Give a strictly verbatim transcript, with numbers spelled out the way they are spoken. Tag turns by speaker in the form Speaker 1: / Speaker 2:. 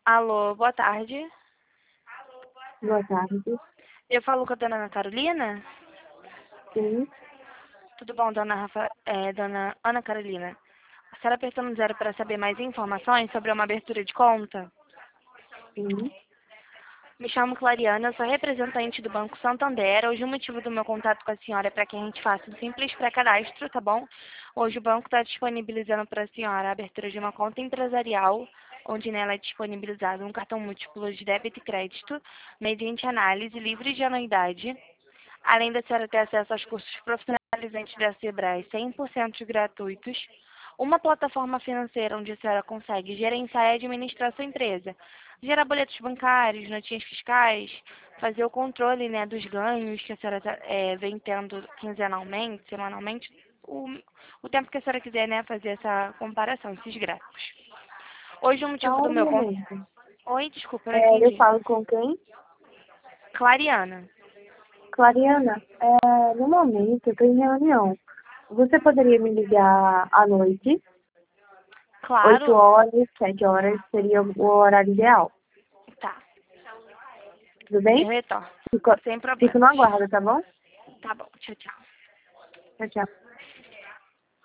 Speaker 1: Alô, boa tarde.
Speaker 2: Boa tarde.
Speaker 1: Eu falo com a dona Ana Carolina?
Speaker 2: Sim,
Speaker 1: Tudo bom, dona, Rafa, é, dona Ana Carolina? A senhora apertou no zero para saber mais informações sobre uma abertura de conta?
Speaker 2: sim.
Speaker 1: Me chamo Clariana, eu sou representante do Banco Santander. Hoje o motivo do meu contato com a senhora é para que a gente faça um simples pré-cadastro, tá bom? Hoje o banco está disponibilizando para a senhora a abertura de uma conta empresarial, onde nela é disponibilizado um cartão múltiplo de débito e crédito, mediante análise livre de anuidade. Além da senhora ter acesso aos cursos profissionalizantes da Sebrae cem por cento gratuitos, uma plataforma financeira onde a senhora consegue gerenciar e administrar sua empresa, gerar boletos bancários, notinhas fiscais, fazer o controle, né, dos ganhos que a senhora tá, é, vem tendo quinzenalmente, semanalmente, o, o tempo que a senhora quiser, né, fazer essa comparação, esses gráficos. Hoje o
Speaker 2: Só
Speaker 1: motivo do
Speaker 2: um
Speaker 1: meu... con-
Speaker 2: momento.
Speaker 1: Oi, desculpa, eu não
Speaker 2: É, eu
Speaker 1: entendi.
Speaker 2: falo com quem?
Speaker 1: Clariana.
Speaker 2: Clariana, é, no momento eu estou em reunião. Você poderia me ligar à noite? Oito
Speaker 1: Claro.
Speaker 2: horas, sete horas seria o horário ideal.
Speaker 1: Tá.
Speaker 2: Tudo
Speaker 1: Eu
Speaker 2: bem?
Speaker 1: retorno.
Speaker 2: Fico,
Speaker 1: Sem
Speaker 2: fico
Speaker 1: problemas.
Speaker 2: no aguardo, tá bom?
Speaker 1: Tá bom. Tchau, tchau.
Speaker 2: Tchau, tchau.